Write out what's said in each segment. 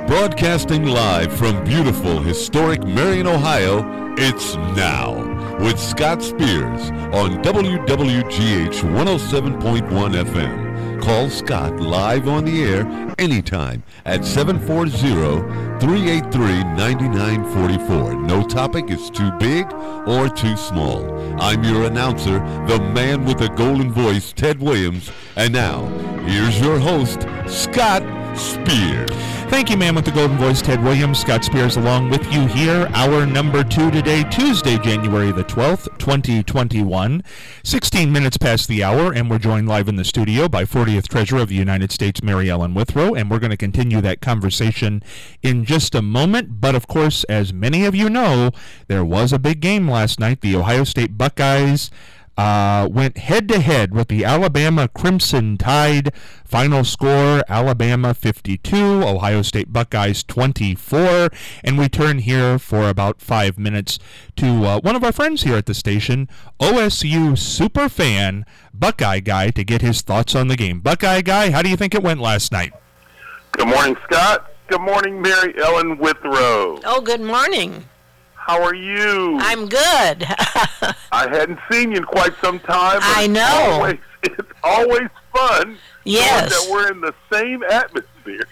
Broadcasting live from beautiful, historic Marion, Ohio, it's Now with Scott Spears on WWGH 107.1 FM. Call Scott live on the air anytime at 740-383-9944. No topic is too big or too small. I'm your announcer, the man with the golden voice, Ted Williams. And now, here's your host, Scott Spears. Thank you, man with the golden voice, Ted Williams. Scott Spears along with you here. Hour number 2 today, Tuesday, January the 12th, 2021. 16 minutes past the hour, and we're joined live in the studio by 40th Treasurer of the United States, Mary Ellen Withrow, and we're going to continue that conversation in just a moment. But, of course, as many of you know, there was a big game last night. The Ohio State Buckeyes went head-to-head with the Alabama Crimson Tide. Final score, Alabama 52, Ohio State Buckeyes 24. And we turn here for about 5 minutes to one of our friends here at the station, OSU superfan, Buckeye Guy, to get his thoughts on the game. Buckeye Guy, how do you think it went last night? Good morning, Scott. Good morning, Mary Ellen Withrow. Oh, good morning. How are you? I'm good. I hadn't seen you in quite some time. I know. It's always fun. Yes. That we're in the same atmosphere.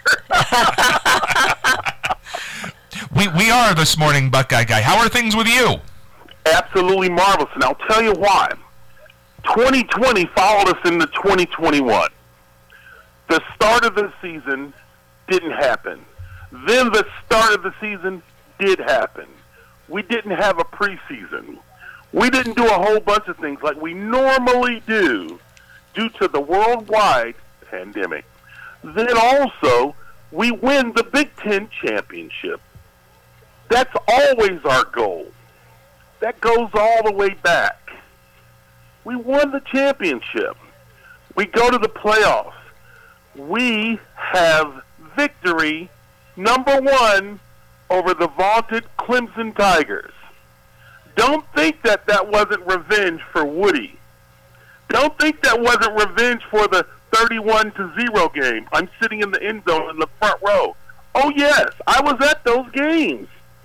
We are this morning, Buckeye Guy. How are things with you? Absolutely marvelous. And I'll tell you why. 2020 followed us into 2021. The start of the season didn't happen. Then the start of the season did happen. We didn't have a preseason. We didn't do a whole bunch of things like we normally do due to the worldwide pandemic. Then also, we win the Big Ten championship. That's always our goal. That goes all the way back. We won the championship. We go to the playoffs. We have victory number 1 over the vaunted Clemson Tigers. Don't think that wasn't revenge for Woody. Don't think that wasn't revenge for the 31-0 game. I'm sitting in the end zone in the front row. Oh, yes, I was at those games.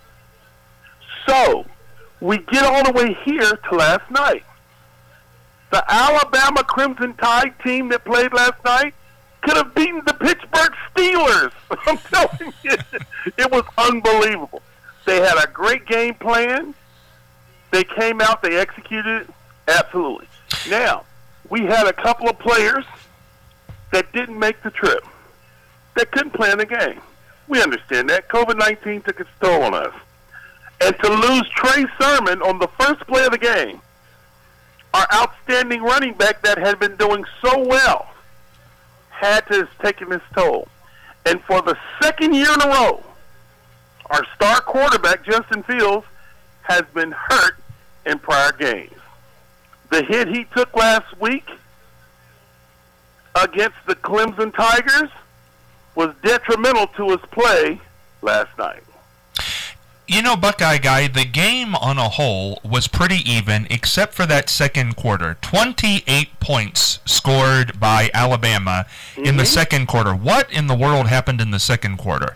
So, we get all the way here to last night. The Alabama Crimson Tide team that played last night could have beaten the Pittsburgh Steelers. I'm telling you, it was unbelievable. They had a great game plan. They came out, they executed it. Absolutely. Now, we had a couple of players that didn't make the trip, that couldn't play in the game. We understand that. COVID-19 took its toll on us. And to lose Trey Sermon on the first play of the game, our outstanding running back that had been doing so well, had to have taken its toll. And for the second year in a row, our star quarterback, Justin Fields, has been hurt in prior games. The hit he took last week against the Clemson Tigers was detrimental to his play last night. You know, Buckeye Guy, the game on a whole was pretty even, except for that second quarter. 28 points scored by Alabama in the second quarter. What in the world happened in the second quarter?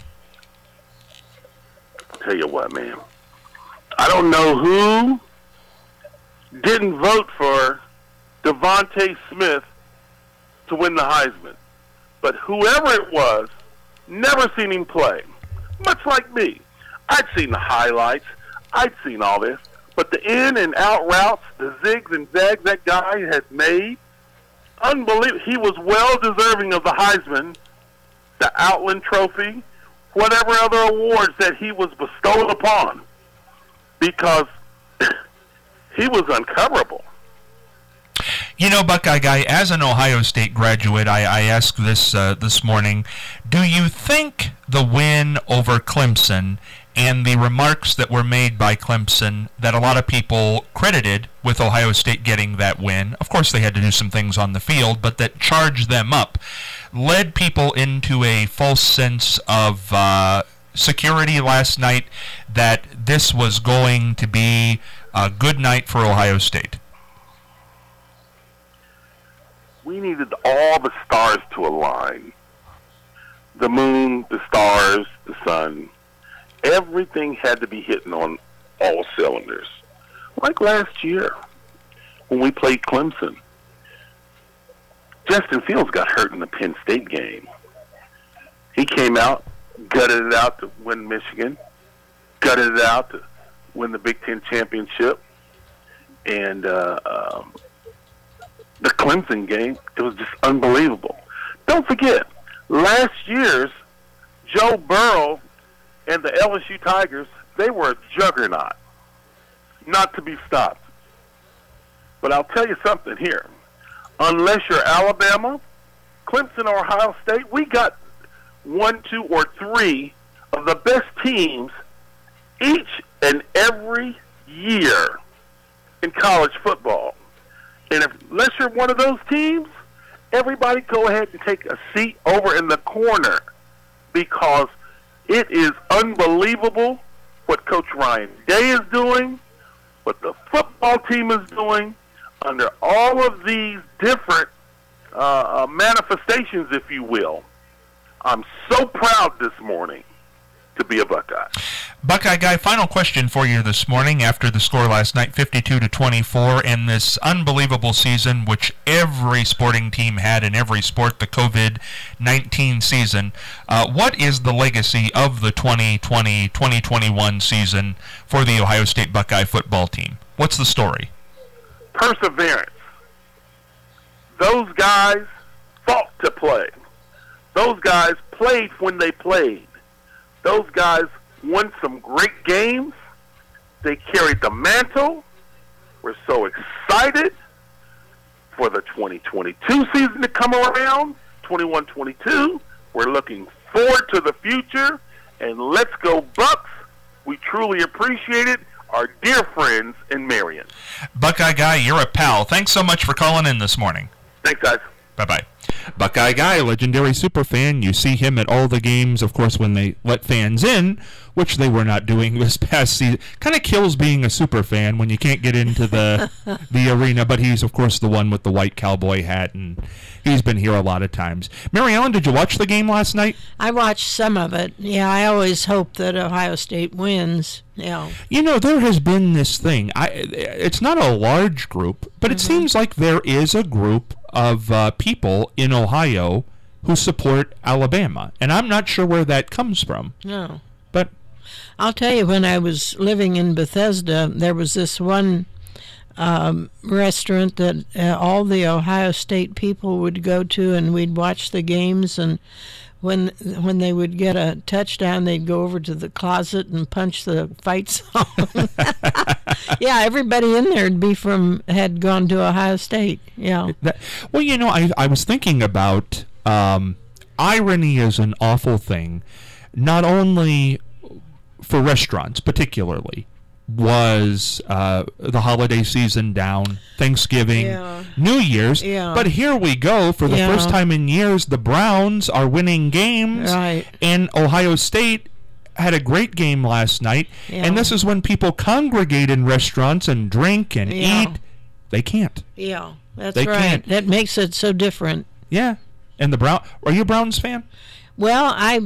I'll tell you what, man. I don't know who didn't vote for Devontae Smith to win the Heisman. But whoever it was, never seen him play. Much like me. I'd seen the highlights. I'd seen all this. But the in and out routes, the zigs and zags that guy had made, unbelievable. He was well deserving of the Heisman, the Outland Trophy, whatever other awards that he was bestowed upon, because he was uncoverable. You know, Buckeye Guy, as an Ohio State graduate, I asked this morning, do you think the win over Clemson and the remarks that were made by Clemson that a lot of people credited with Ohio State getting that win, of course they had to do some things on the field, but that charged them up, led people into a false sense of security last night that this was going to be a good night for Ohio State? We needed all the stars to align. the moon, the stars, the sun, everything had to be hitting on all cylinders. Like last year when we played Clemson. Justin Fields got hurt in the Penn State game. He came out, gutted it out to win Michigan, gutted it out to win the Big Ten championship. And the Clemson game, it was just unbelievable. Don't forget, last year's Joe Burrow and the LSU Tigers, they were a juggernaut, not to be stopped. But I'll tell you something here. Unless you're Alabama, Clemson, or Ohio State, we got 1, 2, or 3 of the best teams each and every year in college football. And unless you're one of those teams, everybody go ahead and take a seat over in the corner, because it is unbelievable what Coach Ryan Day is doing, what the football team is doing, under all of these different manifestations, if you will. I'm so proud this morning to be a Buckeye. Buckeye Guy, final question for you this morning after the score last night, 52-24, in this unbelievable season which every sporting team had in every sport, the COVID-19 season. What is the legacy of the 2020-2021 season for the Ohio State Buckeye football team? What's the story? Perseverance. Those guys fought to play. Those guys played when they played. Those guys won some great games. They carried the mantle. We're so excited for the 2022 season to come around, 21-22. We're looking forward to the future, and let's go Bucks. We truly appreciate it. Our dear friends in Marion. Buckeye Guy, you're a pal. Thanks so much for calling in this morning. Thanks, guys. Bye-bye. Buckeye Guy, legendary superfan. You see him at all the games, of course, when they let fans in, which they were not doing this past season. Kind of kills being a superfan when you can't get into the arena, but he's, of course, the one with the white cowboy hat, and he's been here a lot of times. Mary Ellen, did you watch the game last night? I watched some of it. Yeah, I always hope that Ohio State wins. Yeah. You know, there has been this thing. It's not a large group, but it seems like there is a group of people in Ohio who support Alabama, and I'm not sure where that comes from. No. But I'll tell you, when I was living in Bethesda, there was this one restaurant that all the Ohio State people would go to, and we'd watch the games, and when they would get a touchdown, they'd go over to the closet and punch the fight song. Yeah, everybody in there had gone to Ohio State. Yeah. Well, you know, I was thinking about irony is an awful thing, not only for restaurants particularly. Was the holiday season down, Thanksgiving, New Year's, but here we go. For the first time in years, the Browns are winning games, and Ohio State had a great game last night, and this is when people congregate in restaurants and drink and eat. They can't. Yeah, that's right. Can't. That makes it so different. Yeah, and are you a Browns fan? Well, I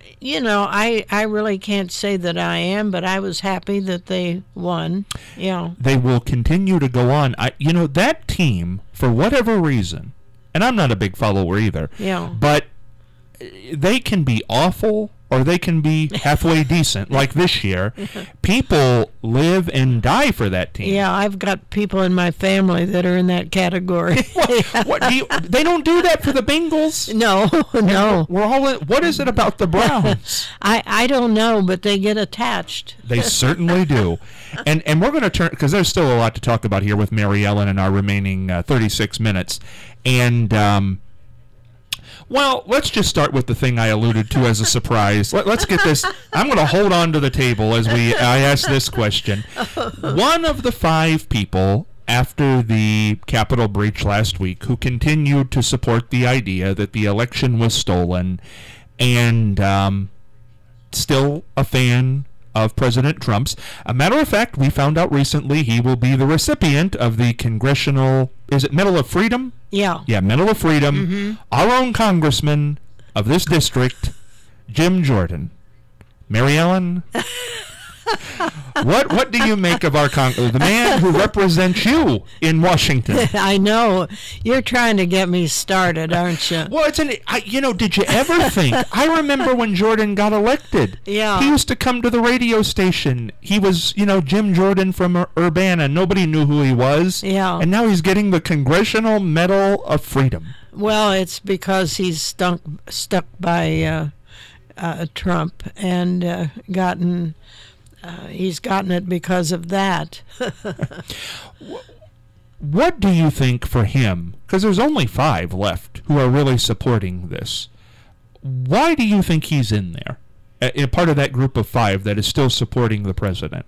really can't say that I am, but I was happy that they won. Yeah. They will continue to go on. That team, for whatever reason, and I'm not a big follower either, but they can be awful or they can be halfway decent, like this year. People live and die for that team. Yeah, I've got people in my family that are in that category. They don't do that for the Bengals? No. We're all in. What is it about the Browns? I don't know, but they get attached. They certainly do. And we're going to turn, because there's still a lot to talk about here with Mary Ellen in our remaining 36 minutes. And well, let's just start with the thing I alluded to as a surprise. Let's get this. I'm going to hold on to the table as I ask this question. One of the 5 people after the Capitol breach last week who continued to support the idea that the election was stolen, and still a fan of President Trump's. A matter of fact, we found out recently he will be the recipient of the Congressional, is it Medal of Freedom? Yeah. Yeah, Medal of Freedom. Mm-hmm. Our own congressman, of this district, Jim Jordan. Mary Ellen, what do you make of our the man who represents you in Washington? I know. You're trying to get me started, aren't you? Well, did you ever think? I remember when Jordan got elected. Yeah. He used to come to the radio station. He was, Jim Jordan from Urbana. Nobody knew who he was. Yeah. And now he's getting the Congressional Medal of Freedom. Well, it's because he's stuck by Trump and he's gotten it because of that. What do you think for him? Because there's only 5 left who are really supporting this. Why do you think he's in there? A part of that group of 5 that is still supporting the president?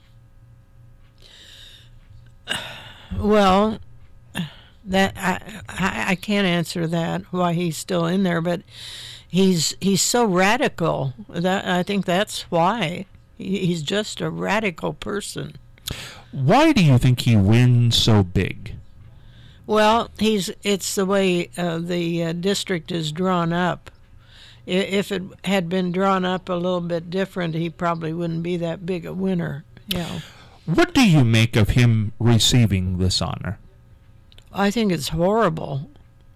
Well, that I can't answer that, why he's still in there, but he's so radical. That I think that's why. He's just a radical person. Why do you think he wins so big? Well, it's the way the district is drawn up. If it had been drawn up a little bit different, he probably wouldn't be that big a winner. Yeah. What do you make of him receiving this honor? I think it's horrible.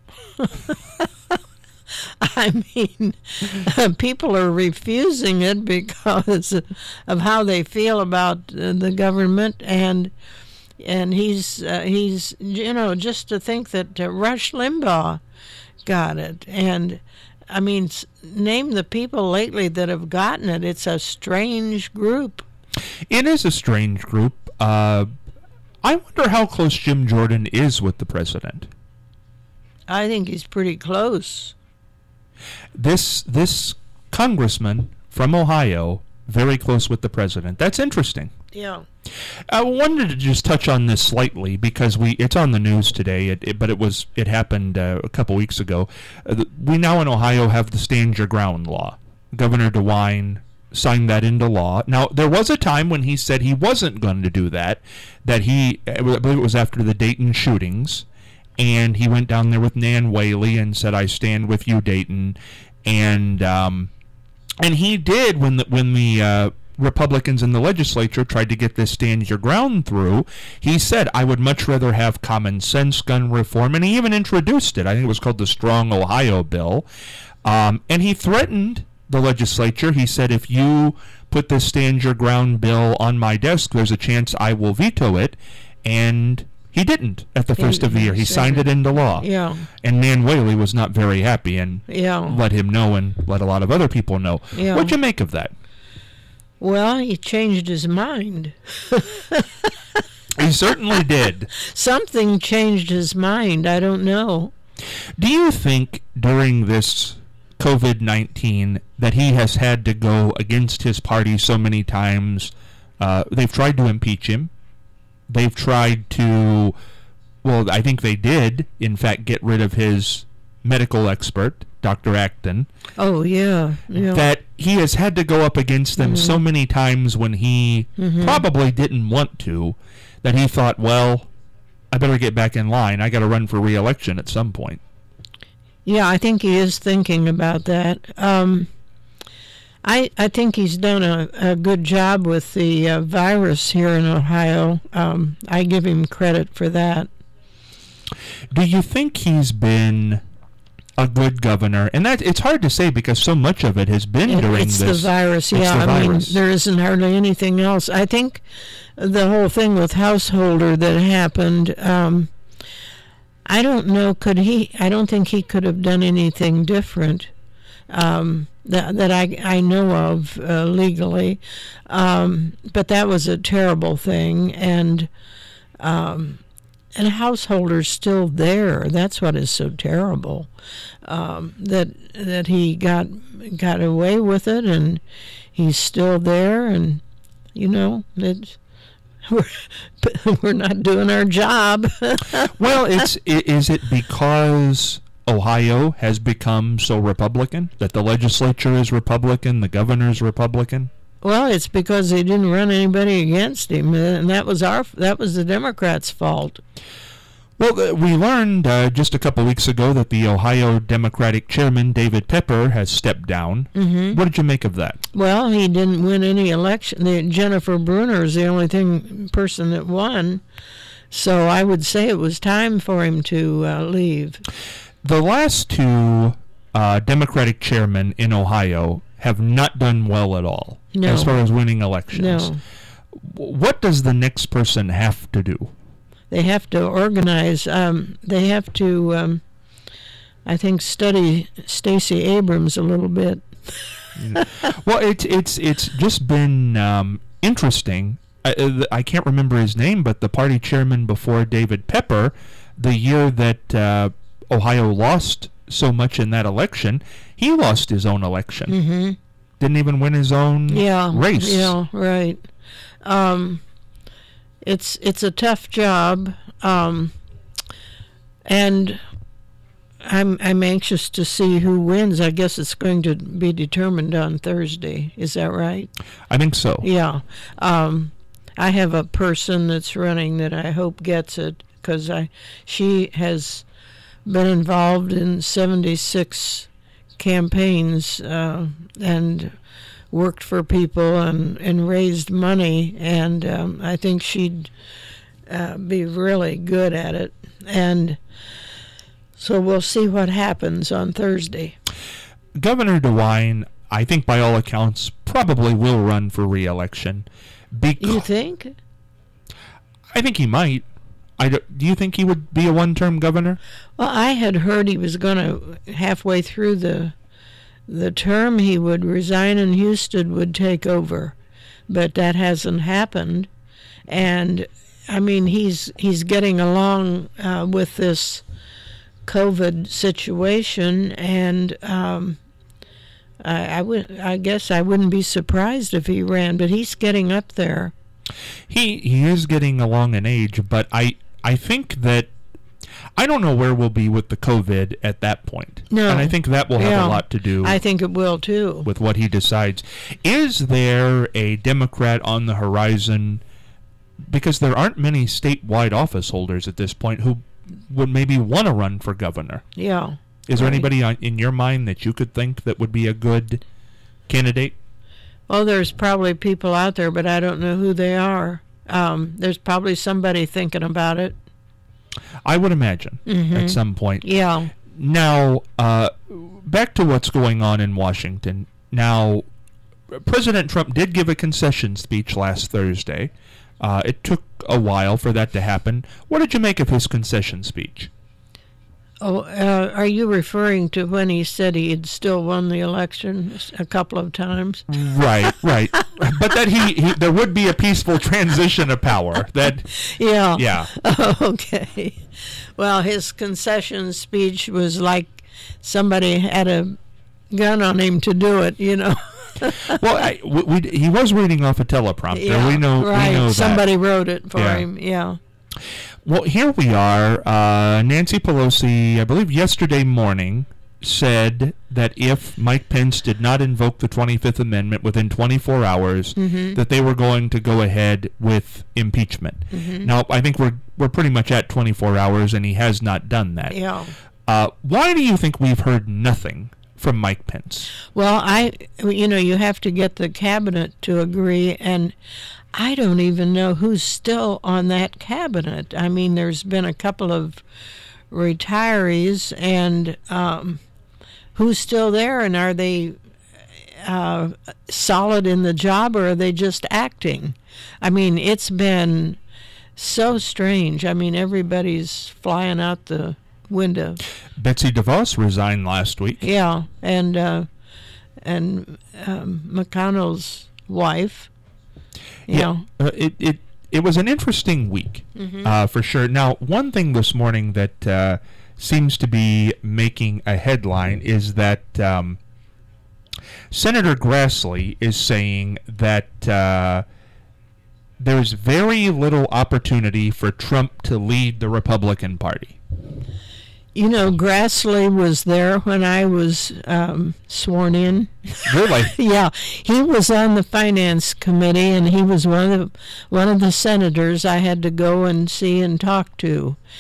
I mean, people are refusing it because of how they feel about the government, and he's just to think that Rush Limbaugh got it, and I mean, name the people lately that have gotten it. It's a strange group. It is a strange group. I wonder how close Jim Jordan is with the president. I think he's pretty close. This congressman from Ohio, very close with the president. That's interesting. Yeah. I wanted to just touch on this slightly because it's on the news today, but it happened a couple weeks ago. We now in Ohio have the Stand Your Ground law. Governor DeWine signed that into law. Now, there was a time when he said he wasn't going to do that I believe it was after the Dayton shootings, and he went down there with Nan Whaley and said, "I stand with you, Dayton," and he did when the Republicans in the legislature tried to get this Stand Your Ground through. He said, "I would much rather have common sense gun reform," and he even introduced it. I think it was called the Strong Ohio Bill, and he threatened the legislature. He said, "If you put this Stand Your Ground bill on my desk, there's a chance I will veto it," and he didn't at the first of the year. He signed it into law. Yeah. And Nan Whaley was not very happy and Yeah. let him know and let a lot of other people know. Yeah. What'd you make of that? Well, he changed his mind. He certainly did. Something changed his mind. I don't know. Do you think during this COVID-19 that he has had to go against his party so many times? They've tried to impeach him. They've tried to, well, I think they did, in fact, get rid of his medical expert, Dr. Acton. Oh, yeah. That he has had to go up against them so many times when he probably didn't want to, that he thought, well, I better get back in line. I got to run for re-election at some point. Yeah, I think he is thinking about that. I think he's done a good job with the virus here in Ohio. I give him credit for that. Do you think he's been a good governor? And that it's hard to say because so much of it has been during it's this. The virus, it's yeah. The I virus. mean, there isn't hardly anything else. I think the whole thing with Householder that happened, I don't know, I don't think he could have done anything different. That I know of legally, but that was a terrible thing, and Householder's still there. That's what is so terrible, that he got away with it, and he's still there, and we're not doing our job. Well, is it because Ohio has become so Republican, that the legislature is Republican, the governor's Republican? Well, it's because they didn't run anybody against him, and that was the Democrats' fault. Well, we learned just a couple weeks ago that the Ohio Democratic chairman, David Pepper, has stepped down. Mm-hmm. What did you make of that? Well, he didn't win any election. Jennifer Brunner is the only person that won. So I would say it was time for him to leave. The last two Democratic chairmen in Ohio have not done well at all as far as winning elections. No. What does the next person have to do? They have to organize. They have to, I think, study Stacey Abrams a little bit. Well, it's just been interesting. I can't remember his name, but the party chairman before David Pepper, the year that Ohio lost so much in that election, he lost his own election. Mm-hmm. Didn't even win his own race. Yeah, right. It's a tough job, and I'm anxious to see who wins. I guess it's going to be determined on Thursday. Is that right? I think so. Yeah. I have a person that's running that I hope gets it because she has been involved in 76 campaigns and worked for people and raised money, and I think she'd be really good at it. And so we'll see what happens on Thursday. Governor DeWine, I think by all accounts, probably will run for re-election. You think? I think he might. Do you think he would be a one-term governor? Well, I had heard he was going to, halfway through the term, he would resign and Houston would take over. But that hasn't happened. And, I mean, he's getting along with this COVID situation, and I guess I wouldn't be surprised if he ran, but he's getting up there. He is getting along in age, but I think that I don't know where we'll be with the COVID at that point. No. And I think that will have a lot to do. I think it will too. With what he decides. Is there a Democrat on the horizon? Because there aren't many statewide office holders at this point who would maybe want to run for governor. Yeah. Is there anybody in your mind that you could think that would be a good candidate? Well, there's probably people out there, but I don't know who they are. There's probably somebody thinking about it. I would imagine at some point. Yeah. Now, back to what's going on in Washington. Now, President Trump did give a concession speech last Thursday. It took a while for that to happen. What did you make of his concession speech? Oh, are you referring to when he said he had still won the election a couple of times? Right. But that he there would be a peaceful transition of power. That yeah. Okay. Well, his concession speech was like somebody had a gun on him to do it, you know. Well, he was reading off a teleprompter. Yeah, we know that. Somebody wrote it for him. Yeah. Well, here we are. Nancy Pelosi, I believe yesterday morning, said that if Mike Pence did not invoke the 25th Amendment within 24 hours, that they were going to go ahead with impeachment. Now, I think we're pretty much at 24 hours, and he has not done that. Yeah. Why do you think we've heard nothing from Mike Pence? Well, you have to get the cabinet to agree, and I don't even know who's still on that cabinet. I mean, there's been a couple of retirees, and who's still there, and are they solid in the job, or are they just acting? I mean, it's been so strange. I mean, everybody's flying out the window. Betsy DeVos resigned last week. Yeah, and McConnell's wife. It was an interesting week, for sure. Now, one thing this morning that seems to be making a headline is that Senator Grassley is saying that there's very little opportunity for Trump to lead the Republican Party. You know, Grassley was there when I was sworn in. Really? Yeah, he was on the Finance Committee, and he was one of the senators I had to go and see and talk to.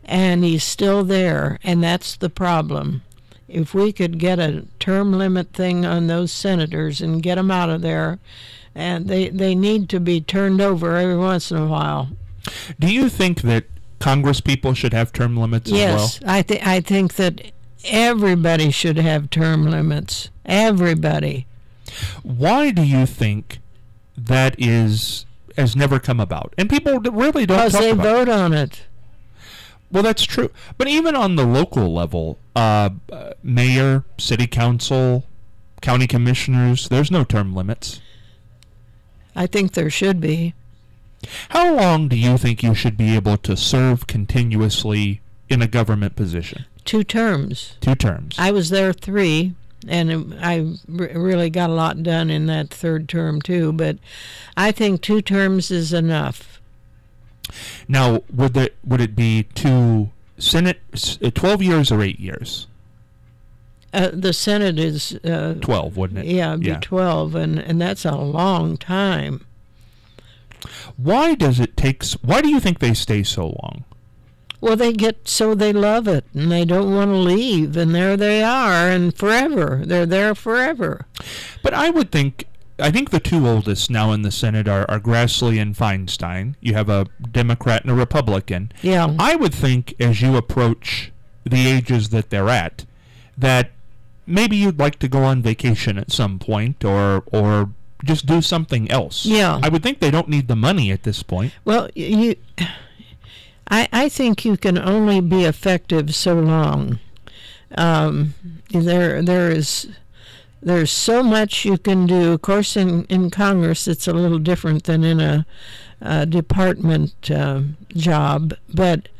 and he's still there, and that's the problem. If we could get a term limit thing on those senators and get them out of there, and they need to be turned over every once in a while. Do you think that Congress people should have term limits as well? Yes, I think that everybody should have term limits. Everybody. Why do you think that has never come about? And people really don't talk about it. Because they vote on it. Well, that's true. But even on the local level, mayor, city council, county commissioners, there's no term limits. I think there should be. How long do you think you should be able to serve continuously in a government position? 2 terms. 2 terms. I was there 3, and I really got a lot done in that 3rd term too, but I think 2 terms is enough. Now, would it be 2 Senate 12 years or 8 years? The Senate is 12, wouldn't it? Yeah, it'd be 12, and that's a long time. Why do you think they stay so long? Well, they love it, and they don't want to leave, and there they are, and forever. They're there forever. But I think the 2 oldest now in the Senate are Grassley and Feinstein. You have a Democrat and a Republican. Yeah. I would think as you approach the ages that they're at, that maybe you'd like to go on vacation at some point or just do something else. Yeah. I would think they don't need the money at this point. Well, I think you can only be effective so long. There's so much you can do. Of course, in Congress, it's a little different than in a department job. But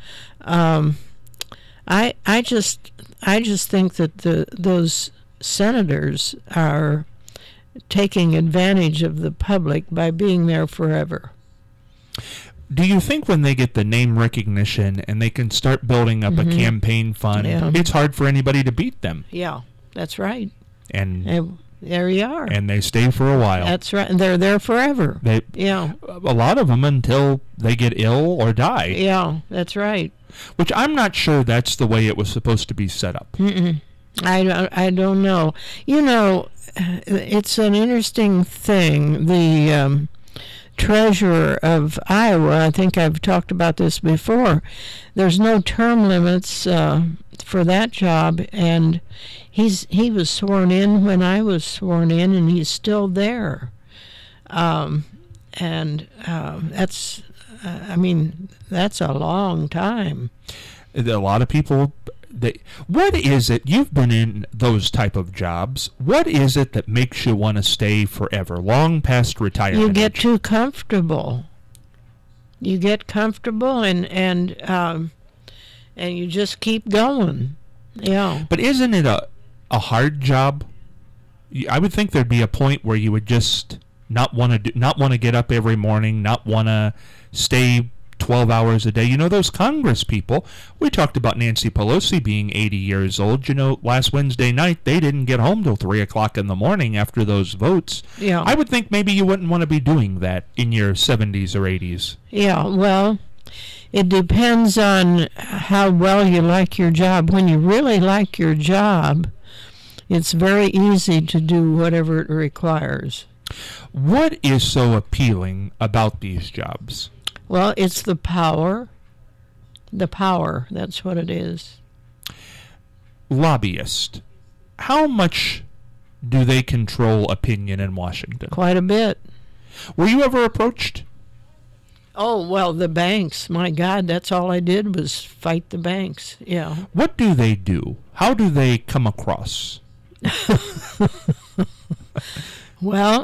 I just think that those senators are taking advantage of the public by being there forever. Do you think when they get the name recognition and they can start building up a campaign fund, it's hard for anybody to beat them? Yeah, that's right. And there you are. And they stay for a while. That's right. And they're there forever. A lot of them until they get ill or die. Yeah, that's right. Which I'm not sure that's the way it was supposed to be set up. I don't know. It's an interesting thing. The treasurer of Iowa, I think I've talked about this before, there's no term limits for that job, and he was sworn in when I was sworn in, and he's still there. That's a long time. A lot of people... what is it, you've been in those type of jobs, what is it that makes you want to stay forever, long past retirement? You get too comfortable. You get comfortable and you just keep going. Yeah. But isn't it a hard job? I would think there'd be a point where you would just not want to get up every morning, not want to stay 12 hours a day. Those Congress people, we talked about Nancy Pelosi being 80 years old. Last Wednesday night, they didn't get home till 3 o'clock in the morning after those votes. Yeah. I would think maybe you wouldn't want to be doing that in your 70s or 80s. Yeah, well, it depends on how well you like your job. When you really like your job, it's very easy to do whatever it requires. What is so appealing about these jobs? Well, it's the power. The power, that's what it is. Lobbyist. How much do they control opinion in Washington? Quite a bit. Were you ever approached? Oh, well, the banks. My God, that's all I did was fight the banks. Yeah. What do they do? How do they come across? Well...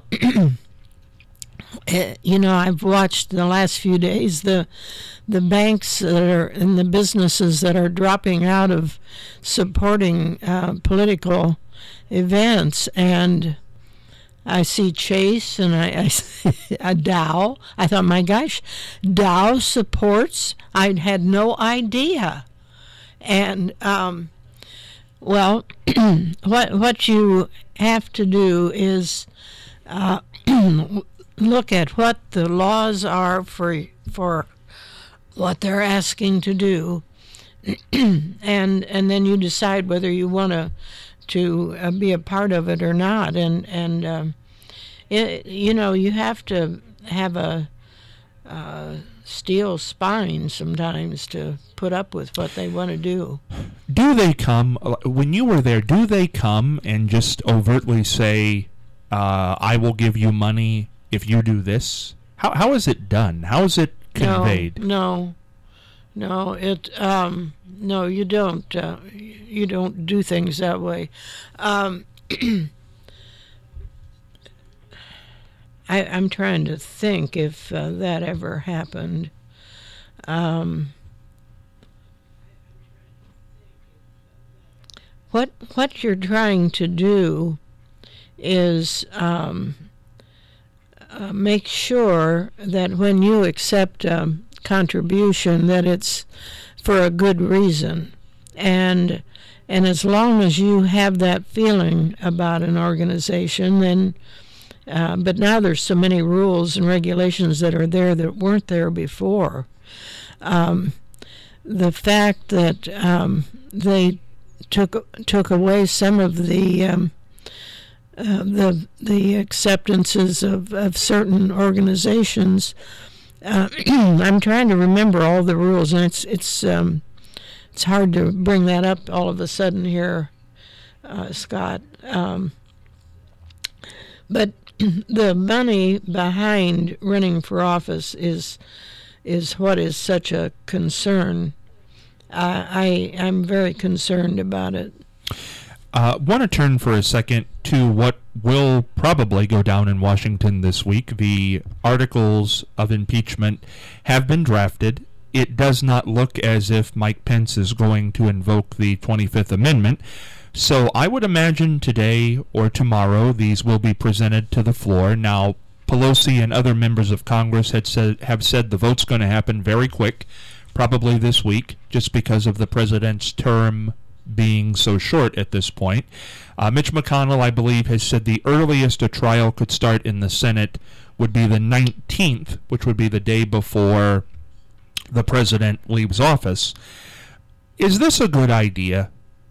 I've watched the last few days the banks that are in the businesses that are dropping out of supporting political events, and I see Chase and I see Dow. I thought, my gosh, Dow supports? I had no idea. And what you have to do is look at what the laws are for what they're asking to do. and then you decide whether you want to be a part of it or not. And you have to have a steel spine sometimes to put up with what they want to do. Do they come, when you were there, do they come and just overtly say, I will give you money if you do this? How is it done? How is it conveyed? No, you don't. You don't do things that way. I'm trying to think if that ever happened. What you're trying to do is make sure that when you accept a contribution, that it's for a good reason, and as long as you have that feeling about an organization, then. But now there's so many rules and regulations that are there that weren't there before. The fact that they took away some of the acceptances of certain organizations. I'm trying to remember all the rules, and it's hard to bring that up all of a sudden here, Scott. But the money behind running for office is what is such a concern. I'm very concerned about it. Want to turn for a second to what will probably go down in Washington this week. The articles of impeachment have been drafted. It does not look as if Mike Pence is going to invoke the 25th Amendment. So I would imagine today or tomorrow these will be presented to the floor. Now, Pelosi and other members of Congress have said the vote's going to happen very quick, probably this week, just because of the president's term being so short at this point. Mitch McConnell, I believe, has said the earliest a trial could start in the Senate would be the 19th, which would be the day before the president leaves office. Is this a good idea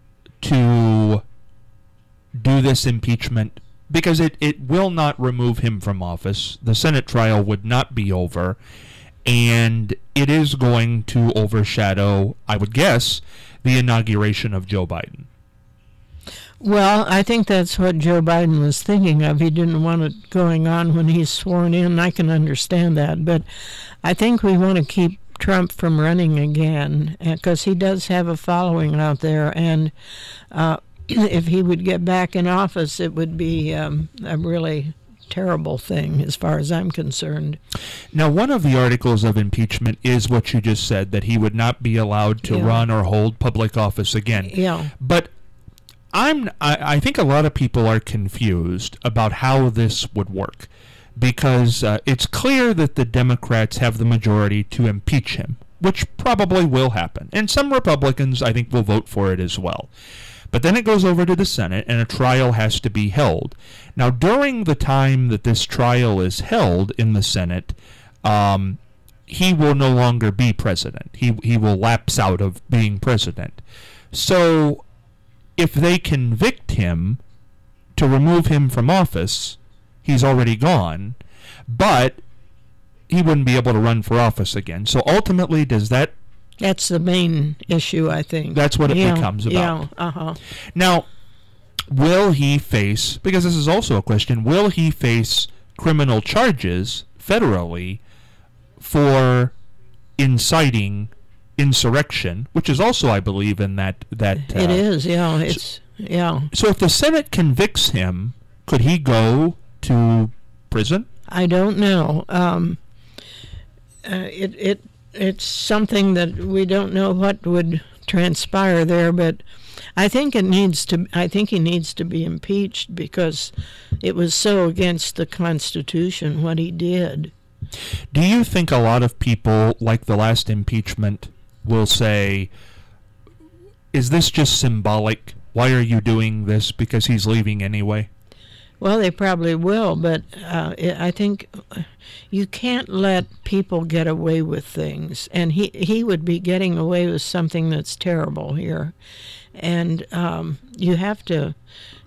to do this impeachment? Because it will not remove him from office. The Senate trial would not be over, and it is going to overshadow, I would guess, the inauguration of Joe Biden. Well, I think that's what Joe Biden was thinking of. He didn't want it going on when he's sworn in. I can understand that, but I think we want to keep Trump from running again, because he does have a following out there, and if he would get back in office, it would be a really terrible thing as far as I'm concerned. Now, one of the articles of impeachment is what you just said, that he would not be allowed to run or hold public office again. Yeah. But I think a lot of people are confused about how this would work, because it's clear that the Democrats have the majority to impeach him, which probably will happen. And some Republicans, I think, will vote for it as well. But then it goes over to the Senate, and a trial has to be held. Now, during the time that this trial is held in the Senate, he will no longer be president. He will lapse out of being president. So if they convict him to remove him from office, he's already gone, but he wouldn't be able to run for office again. So ultimately, that's the main issue, I think. That's what it becomes about. Now, will he face, because this is also a question, will he face criminal charges federally for inciting insurrection, which is also, I believe, in that it is, yeah. It's So if the Senate convicts him, could he go to prison? I don't know. It's something that we don't know what would transpire there, but I think he needs to be impeached because it was so against the Constitution what he did. Do you think a lot of people, like the last impeachment, will say, is this just symbolic? Why are you doing this? Because he's leaving anyway? Well, they probably will, but I think you can't let people get away with things, and he would be getting away with something that's terrible here, and you have to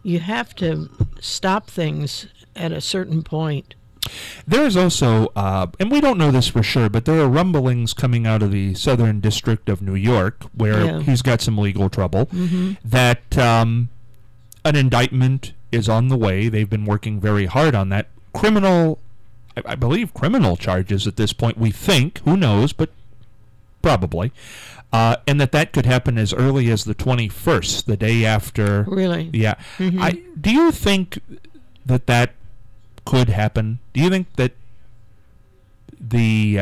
stop things at a certain point. There is also, and we don't know this for sure, but there are rumblings coming out of the Southern District of New York, where he's got some legal trouble, that an indictment is on the way. They've been working very hard on that. I believe criminal charges at this point, we think. Who knows, but probably. And that could happen as early as the 21st, the day after. Really? Yeah. Do you think that could happen? Do you think that the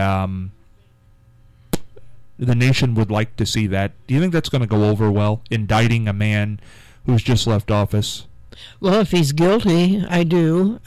nation would like to see that? Do you think that's going to go over well, indicting a man who's just left office? Well, if he's guilty, I do.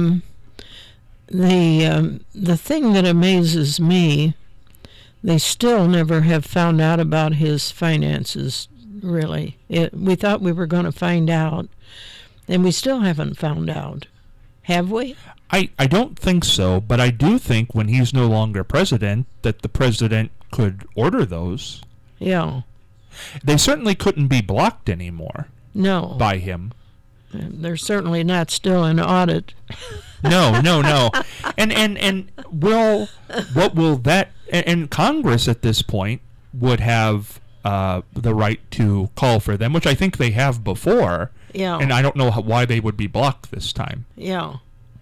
The thing that amazes me, they still never have found out about his finances, really. We thought we were going to find out, and we still haven't found out. Have we? I don't think so, but I do think when he's no longer president that the president could order those. Yeah. They certainly couldn't be blocked anymore. No. By him. They're certainly not still in audit. No. And what will that, and Congress at this point would have the right to call for them, which I think they have before. Yeah. And I don't know why they would be blocked this time. Yeah.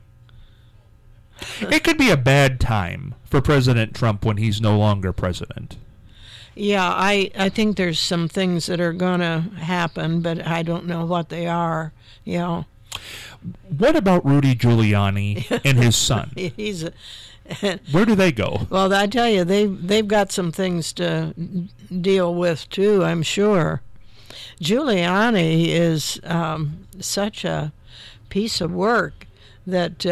It could be a bad time for President Trump when he's no longer president. Yeah, I think there's some things that are going to happen, but I don't know what they are. Yeah. What about Rudy Giuliani and his son? Where do they go? Well, I tell you, they've got some things to deal with too, I'm sure. Giuliani is such a piece of work that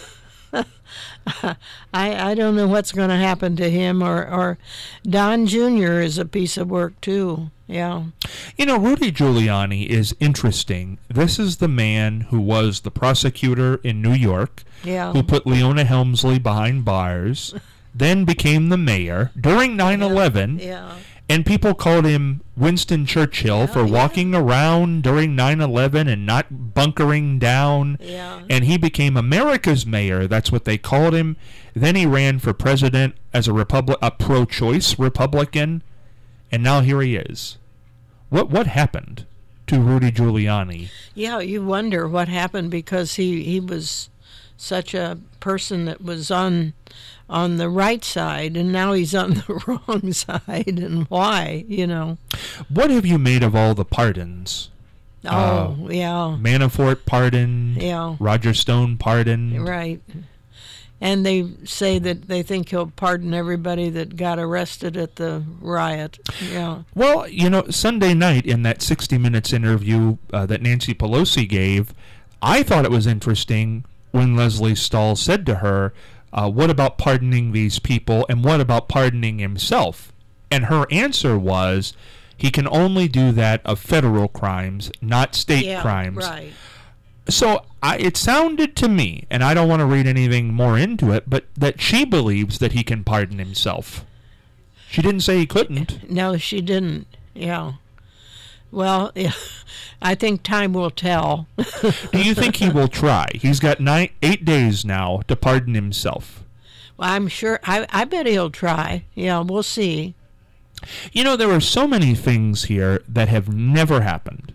I don't know what's going to happen to him, or Don Jr. is a piece of work too. Yeah. You know, Rudy Giuliani is interesting. This is the man who was the prosecutor in New York, who put Leona Helmsley behind bars, then became the mayor during 9/11. Yeah. And people called him Winston Churchill for walking around during 9/11 and not bunkering down. Yeah. And he became America's mayor. That's what they called him. Then he ran for president as a pro-choice Republican. And now here he is. What happened to Rudy Giuliani? Yeah, you wonder what happened, because he was such a person that was on the right side, and now he's on the wrong side, and why, What have you made of all the pardons? Oh, yeah. Manafort pardoned. Yeah. Roger Stone pardoned. Right. And they say that they think he'll pardon everybody that got arrested at the riot. Yeah. Well, Sunday night in that 60 Minutes interview that Nancy Pelosi gave, I thought it was interesting when Leslie Stahl said to her, what about pardoning these people, and what about pardoning himself? And her answer was, he can only do that of federal crimes, not state crimes. Right. So it sounded to me, and I don't want to read anything more into it, but that she believes that he can pardon himself. She didn't say he couldn't. No, she didn't. Yeah. Well, I think time will tell. Do you think he will try? He's got 8 days now to pardon himself. Well, I'm sure. I bet he'll try. Yeah, we'll see. There are so many things here that have never happened.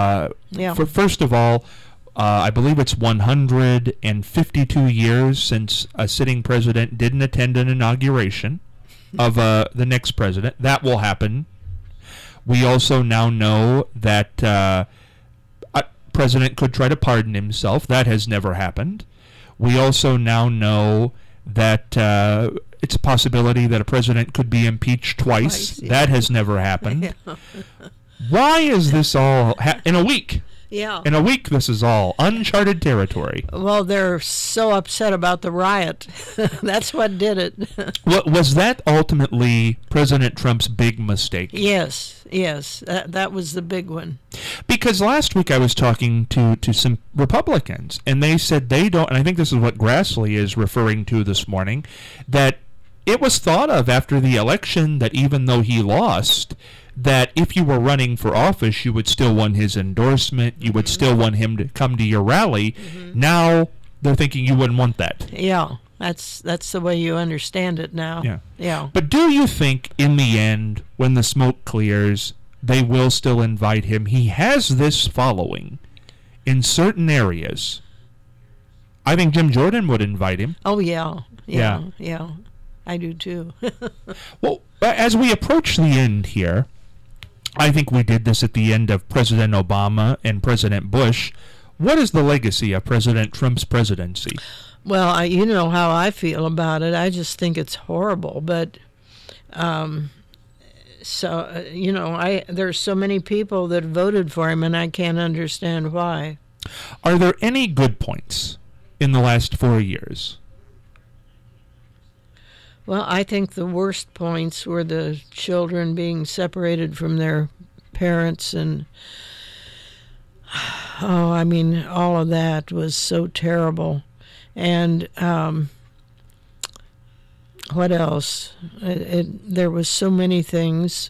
First of all, I believe it's 152 years since a sitting president didn't attend an inauguration of the next president. That will happen. We also now know that a president could try to pardon himself. That has never happened. We also now know that it's a possibility that a president could be impeached twice. That has never happened. Why is this all in a week? Yeah. In a week, this is all uncharted territory. Well, they're so upset about the riot. That's what did it. Was that ultimately President Trump's big mistake? Yes. That was the big one. Because last week I was talking to some Republicans, and they said they don't, and I think this is what Grassley is referring to this morning, that it was thought of after the election that even though he lost, that if you were running for office, you would still want his endorsement, you would still want him to come to your rally. Now they're thinking you wouldn't want that. Yeah, that's the way you understand it now. Yeah. But do you think in the end, when the smoke clears, they will still invite him? He has this following in certain areas. I think Jim Jordan would invite him. Oh, yeah. I do too. Well, as we approach the end here, I think we did this at the end of President Obama and President Bush. What is the legacy of President Trump's presidency? Well, you know how I feel about it. I just think it's horrible. But, there's so many people that voted for him, and I can't understand why. Are there any good points in the last 4 years? Well, I think the worst points were the children being separated from their parents, and all of that was so terrible. And what else? There was so many things.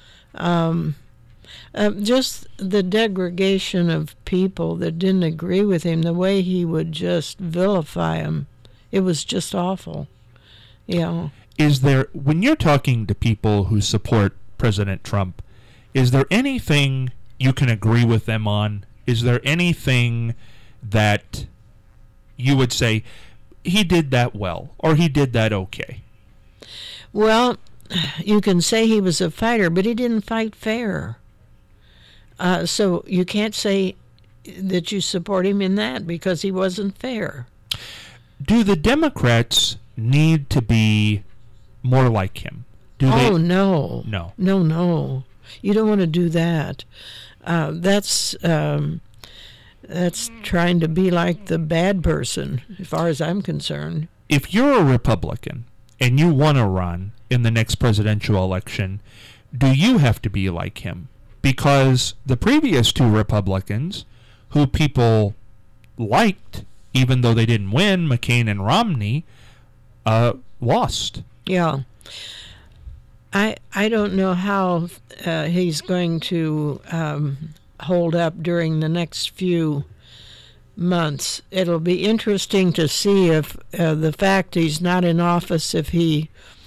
Just the degradation of people that didn't agree with him, the way he would just vilify them. It was just awful. Yeah. Is there, when you're talking to people who support President Trump, is there anything you can agree with them on? Is there anything that you would say, he did that well, or he did that okay? Well, you can say he was a fighter, but he didn't fight fair. So you can't say that you support him in that because he wasn't fair. Do the Democrats need to be more like him? No. No. You don't want to do that. That's trying to be like the bad person, as far as I'm concerned. If you're a Republican and you want to run in the next presidential election, do you have to be like him? Because the previous two Republicans, who people liked, even though they didn't win, McCain and Romney, lost. Yeah. I don't know how he's going to hold up during the next few months. It'll be interesting to see if the fact he's not in office, if he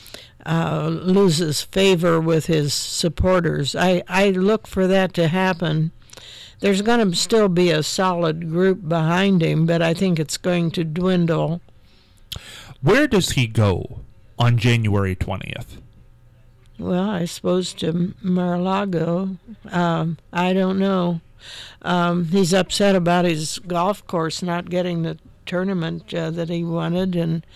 loses favor with his supporters. I look for that to happen. There's going to still be a solid group behind him, but I think it's going to dwindle. Where does he go on January 20th? Well, I suppose to Mar-a-Lago. I don't know. He's upset about his golf course not getting the tournament that he wanted, and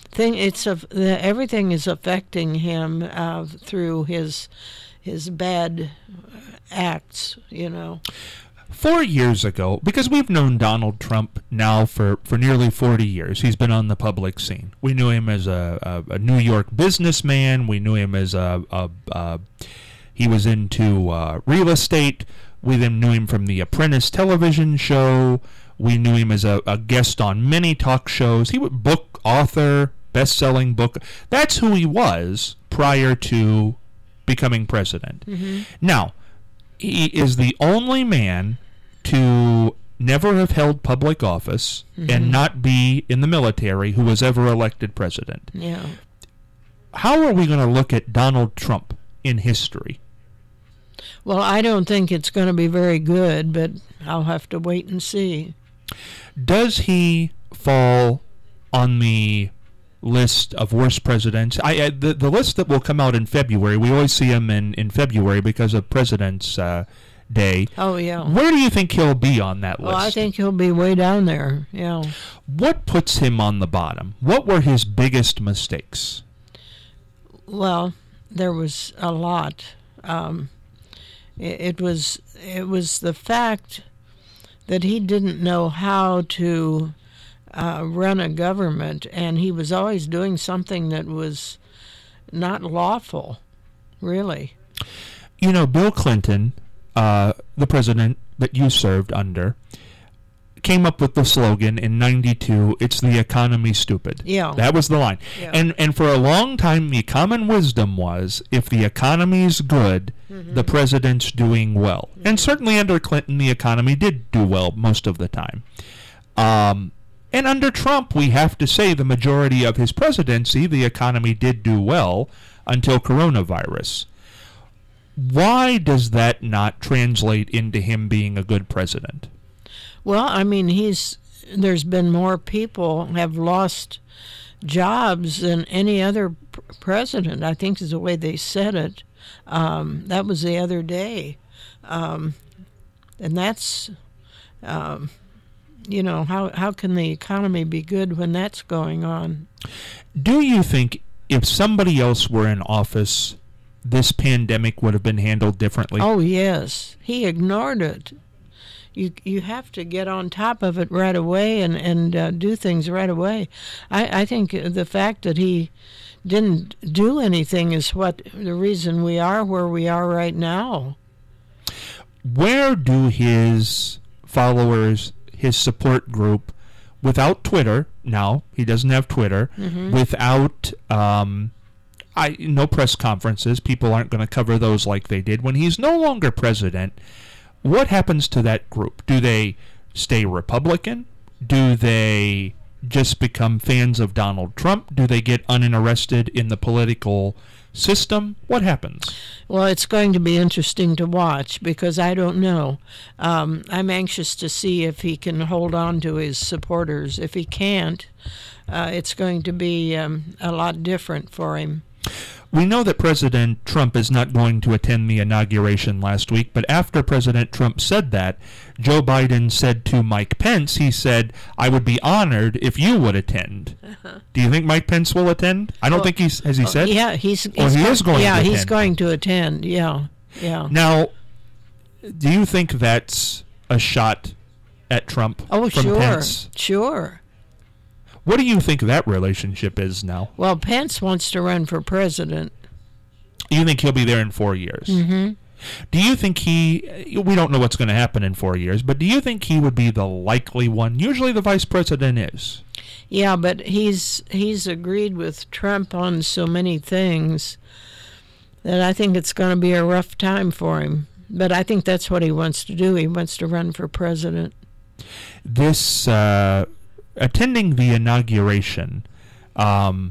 everything is affecting him through his bad acts. 4 years ago, because we've known Donald Trump now for nearly 40 years. He's been on the public scene. We knew him as a New York businessman. We knew him as he was into real estate. We then knew him from the Apprentice television show. We knew him as a guest on many talk shows. He was book author, best-selling book. That's who he was prior to becoming president. Mm-hmm. Now, he is the only man to never have held public office and not be in the military who was ever elected president. Yeah. How are we going to look at Donald Trump in history? Well, I don't think it's going to be very good, but I'll have to wait and see. Does he fall on the list of worst presidents? The list that will come out in February, we always see him in February because of President's Day. Oh, yeah. Where do you think he'll be on that list? Well, I think he'll be way down there, yeah. What puts him on the bottom? What were his biggest mistakes? Well, there was a lot. It was the fact that he didn't know how to run a government, and he was always doing something that was not lawful, really. Bill Clinton, the president that you served under, came up with the slogan in '92, "It's the economy, stupid." Yeah. That was the line. Yeah. And for a long time, the common wisdom was, if the economy's good, the president's doing well. And certainly under Clinton, the economy did do well most of the time. And under Trump, we have to say the majority of his presidency, the economy did do well until coronavirus. Why does that not translate into him being a good president? Well, I mean, there's been more people have lost jobs than any other president, I think is the way they said it. That was the other day. And that's, how can the economy be good when that's going on? Do you think if somebody else were in office, this pandemic would have been handled differently? Oh, yes. He ignored it. You have to get on top of it right away and do things right away. I think the fact that he didn't do anything is the reason we are where we are right now. Where do his followers, his support group, without Twitter, now he doesn't have Twitter, without no press conferences, people aren't going to cover those like they did, when he's no longer president, what happens to that group? Do they stay Republican? Do they just become fans of Donald Trump? Do they get uninterested in the political system? What happens? Well, it's going to be interesting to watch because I don't know. I'm anxious to see if he can hold on to his supporters. If he can't, it's going to be a lot different for him. We know that President Trump is not going to attend the inauguration last week, but after President Trump said that, Joe Biden said to Mike Pence, he said, "I would be honored if you would attend." Do you think Mike Pence will attend? I don't think has he said? Yeah, he's he is going to attend. he's going to attend, yeah. Now, do you think that's a shot at Trump from Pence? Sure. What do you think that relationship is now? Well, Pence wants to run for president. You think he'll be there in 4 years? Mm-hmm. Do you think we don't know what's going to happen in 4 years, but do you think he would be the likely one? Usually the vice president is. Yeah, but he's agreed with Trump on so many things that I think it's going to be a rough time for him. But I think that's what he wants to do. He wants to run for president. This... attending the inauguration, do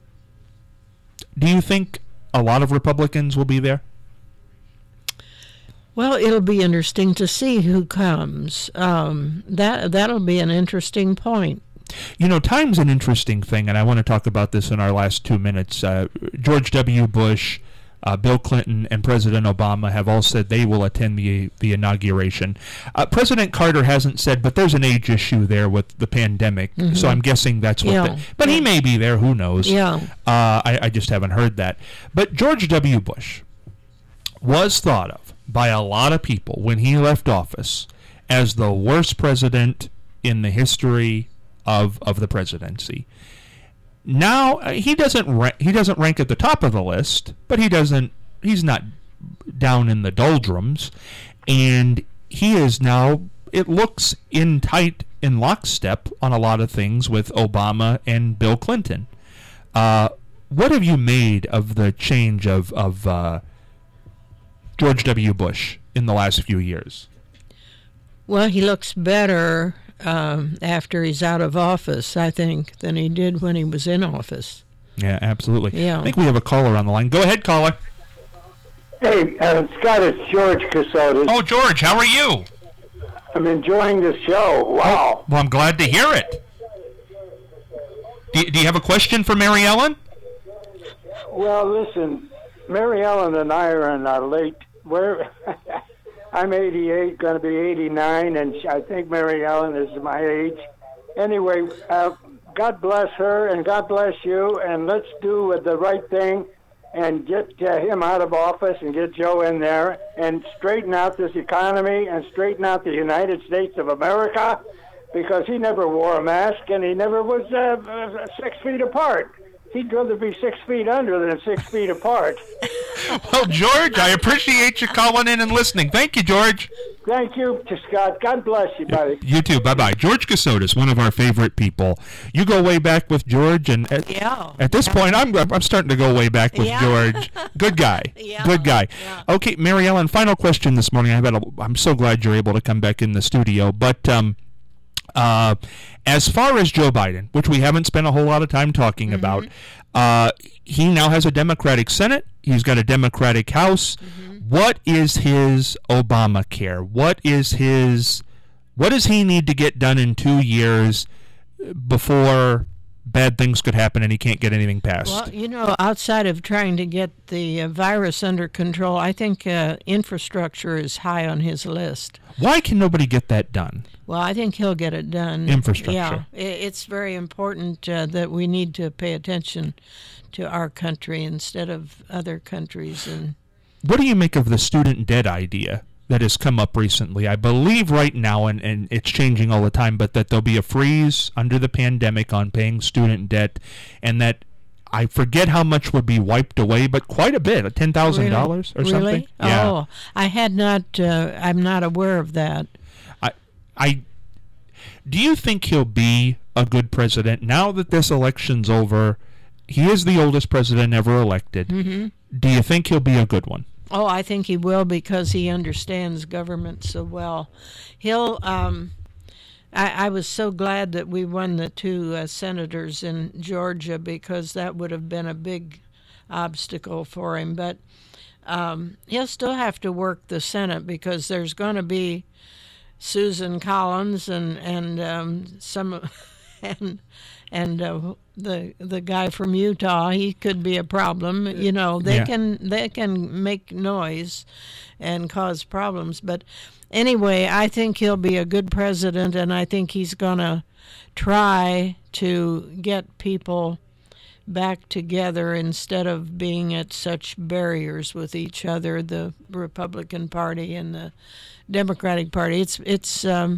you think a lot of Republicans will be there? Well, it'll be interesting to see who comes. That'll be an interesting point. You know, time's an interesting thing, and I want to talk about this in our last 2 minutes. George W. Bush, Bill Clinton, and President Obama have all said they will attend the inauguration. President Carter hasn't said, but there's an age issue there with the pandemic, so I'm guessing that's what but he may be there, who knows? Yeah. I just haven't heard that. But George W. Bush was thought of by a lot of people when he left office as the worst president in the history of the presidency. Now he doesn't rank at the top of the list, but he's not down in the doldrums, and he is now, it looks in lockstep on a lot of things with Obama and Bill Clinton. What have you made of the change of George W. Bush in the last few years? Well, he looks better after he's out of office, I think, than he did when he was in office. Yeah, absolutely. Yeah. I think we have a caller on the line. Go ahead, caller. Hey, Scott, it's George Casotis. Oh, George, how are you? I'm enjoying the show. Wow. Oh, well, I'm glad to hear it. Do you have a question for Mary Ellen? Well, listen, Mary Ellen and I are in our late... I'm 88, going to be 89, and I think Mary Ellen is my age. Anyway, God bless her, and God bless you, and let's do the right thing and get him out of office and get Joe in there and straighten out this economy and straighten out the United States of America, because he never wore a mask and he never was 6 feet apart. he'd rather be 6 feet under than 6 feet apart. Well, George, I appreciate you calling in and listening. Thank you, George. Thank you, Scott. God bless you, buddy. You too. Bye-bye. George Casotis, one of our favorite people. You go way back with George, and at this point, I'm starting to go way back with George. Good guy. Good guy. Yeah. Okay, Mary Ellen, final question this morning. I'm so glad you're able to come back in the studio. But as far as Joe Biden, which we haven't spent a whole lot of time talking about, he now has a Democratic Senate. He's got a Democratic House. What is his Obamacare? What does he need to get done in 2 years before bad things could happen and he can't get anything passed? Well, outside of trying to get the virus under control, I think infrastructure is high on his list. Why can nobody get that done? Well, I think he'll get it done. Infrastructure. Yeah, it's very important that we need to pay attention to our country instead of other countries. And what do you make of the student debt idea that has come up recently? I believe right now, and it's changing all the time, but that there'll be a freeze under the pandemic on paying student debt, and that I forget how much would be wiped away, but quite a bit, $10,000 or something. Really? Yeah. Oh, I had not. I'm not aware of that. Do you think he'll be a good president now that this election's over? He is the oldest president ever elected. Do you think he'll be a good one? Oh, I think he will because he understands government so well. He'll. I was so glad that we won the 2 senators in Georgia because that would have been a big obstacle for him. But he'll still have to work the Senate because there's going to be Susan Collins and some and the guy from Utah. He could be a problem. They can make noise and cause problems. But anyway, I think he'll be a good president, and I think he's going to try to get people back together instead of being at such barriers with each other, the Republican Party and the Democratic Party. It's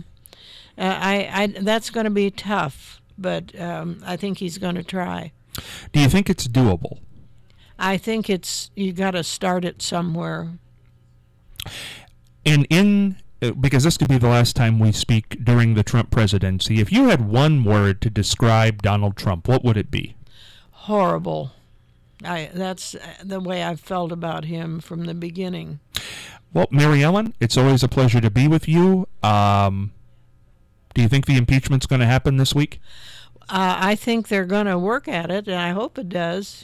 that's going to be tough, but I think he's going to try. Do you think it's doable? I think you got to start it somewhere. And because this could be the last time we speak during the Trump presidency, if you had one word to describe Donald Trump, what would it be? Horrible. That's the way I've felt about him from the beginning. Well, Mary Ellen, it's always a pleasure to be with you. Do you think the impeachment's going to happen this week? I think they're going to work at it, and I hope it does.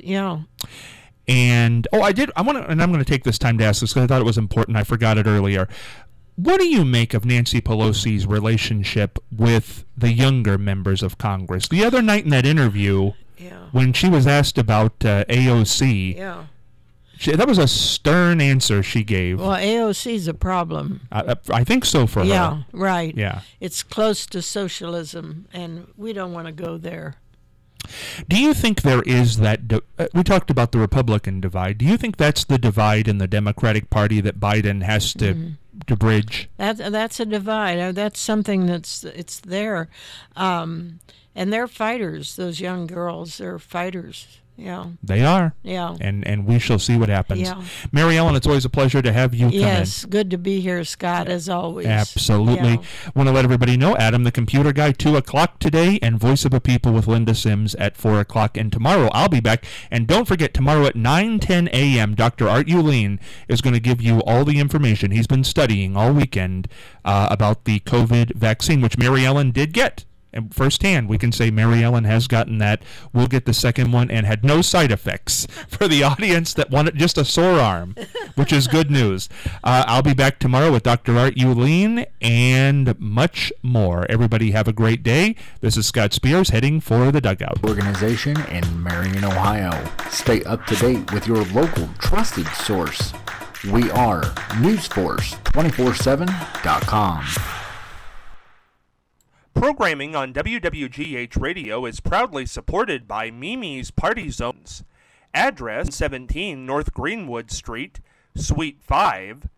And I'm going to take this time to ask this because I thought it was important. I forgot it earlier. What do you make of Nancy Pelosi's relationship with the younger members of Congress? The other night in that interview, when she was asked about AOC, that was a stern answer she gave. Well, AOC's a problem. I think so for her. Yeah, right. Yeah. It's close to socialism, and we don't want to go there. Do you think there is that... we talked about the Republican divide. Do you think that's the divide in the Democratic Party that Biden has to bridge? That's a divide. That's something it's there. And they're fighters, those young girls. They're fighters. Yeah. They are. Yeah. And we shall see what happens. Yeah. Mary Ellen, it's always a pleasure to have you come in. Yes, good to be here, Scott, as always. Absolutely. Want to let everybody know, Adam the Computer Guy, 2 o'clock today, and Voice of a People with Linda Sims at 4 o'clock. And tomorrow I'll be back. And don't forget, tomorrow at 9:10 a.m., Dr. Art Uline is going to give you all the information he's been studying all weekend about the COVID vaccine, which Mary Ellen did get. And firsthand, we can say Mary Ellen has gotten that. We'll get the second one and had no side effects for the audience that wanted just a sore arm, which is good news. I'll be back tomorrow with Dr. Art Uline and much more. Everybody have a great day. This is Scott Spears heading for the dugout. Organization in Marion, Ohio. Stay up to date with your local trusted source. We are NewsForce247.com. Programming on WWGH Radio is proudly supported by Mimi's Party Zones. Address 17 North Greenwood Street, Suite 5,